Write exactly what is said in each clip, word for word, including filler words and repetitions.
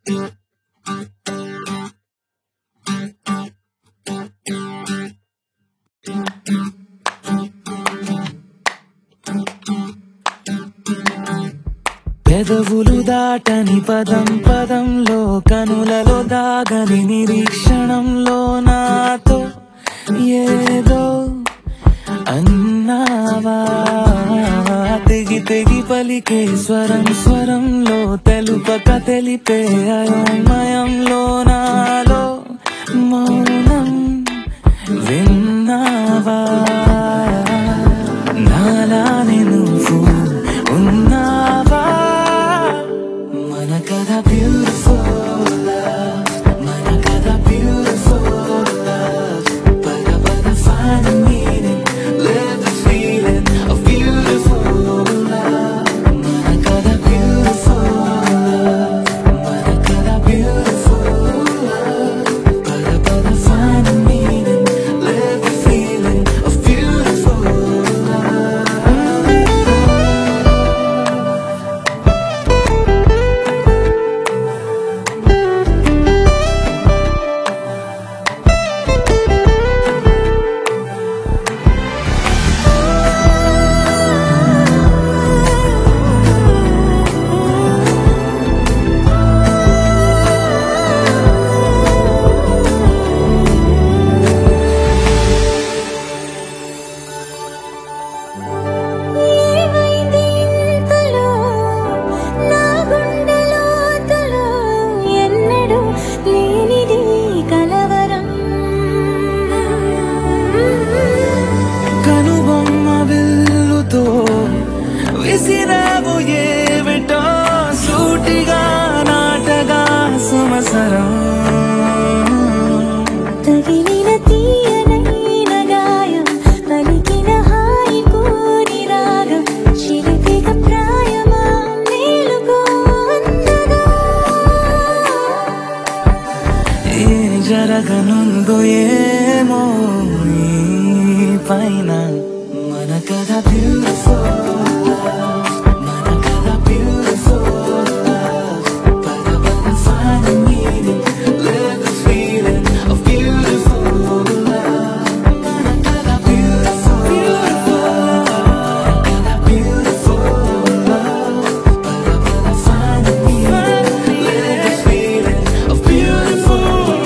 పెదవులు దాటని పదం పదంలో కనులలో దాగని నిరీక్షణంలో నాతో ఏదో అన్నావా తెగి తెగి పలికే స్వరం స్వరంలో తెలుపక తెలిపే అయోమయంలో నాలో మౌనం విన్నావా నాలానే నువ్వు ఉన్నావా మన కథ బ్యూటిఫుల్ మన కథ బ్యూటిఫుల్ పద పద find meaning live the feeling of beautiful మన కథ beautiful మన కథ beautiful పద పద find meaning live the feeling of beautiful విసిరావు ఏమిటో సూటిగా నాటగా సమసరం తగిలిన తీయనైన గాయం పలికిన హాయి కోరి రాగం చిలిపిక ప్రాయమా మేలుకో అందగా ఏం జరగనుందో ఏమో ఈ పైన మన కథ బ్యూటిఫుల్ మన కథ బ్యూటిఫుల్ పద పద find meaning live the feeling of beautiful మన కథ beautiful మన కథ beautiful పద పద find meaning live the feeling of beautiful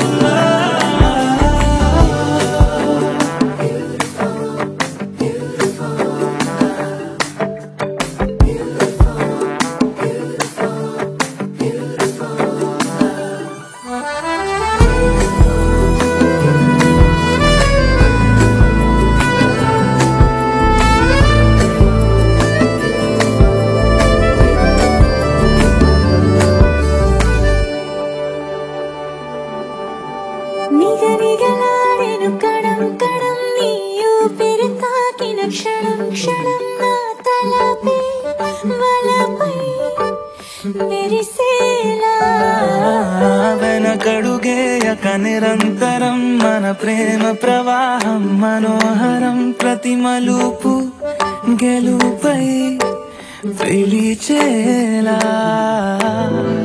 నిగనిగలాడెను Kadam Kadam నీ ఊపిరి తాకిన క్షణం క్షణం నా తలపై వలపై మెరిసేలా వెనకడుగేయక నిరంతరం మన ప్రేమ ప్రవాహం మనోహరం ప్రతి మలుపు గెలుపై పిలిచేలా